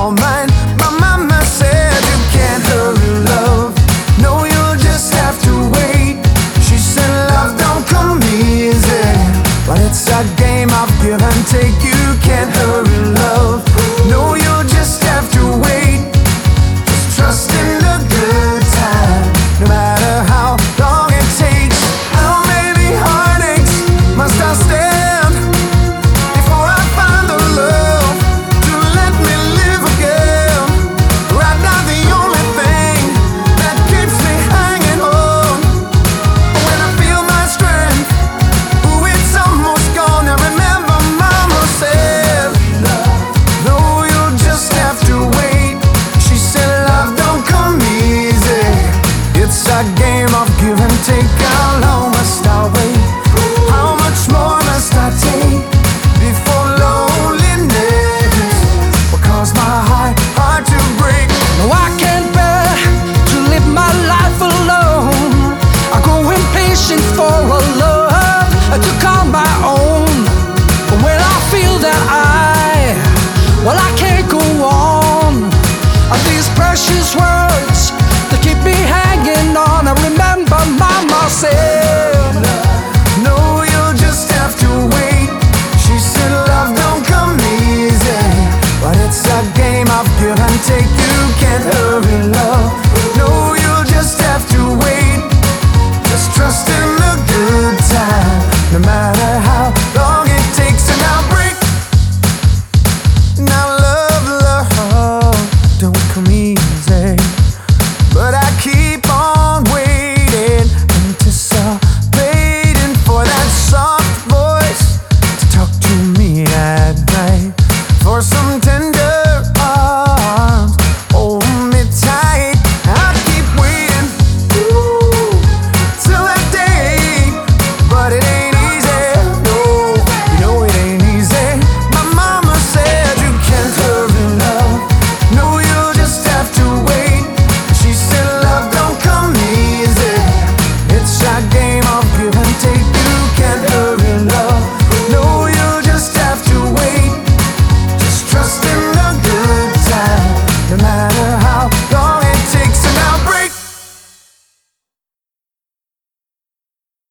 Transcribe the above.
all mine. My mama said you can't hurry love, no, you'll just have to wait. She said love don't come easy, but it's a game of give and take. You can't hurry love, no, you'll just have to wait. Just trust in the good time, no matter how long it takes. How many heartaches must I stand before I find the love to let me live again? Right now the only thing that keeps me hanging on, when I feel my strength, ooh, it's almost gone. I remember mama said, no, you'll just have to wait. She said love don't come easy, it's a game of give and take. How long must I wait? How much more must I take before loneliness will cause my heart to break? No, I can't bear to live my life alone. I grow impatient for a love to call my own. When I feel that I can't go on, these precious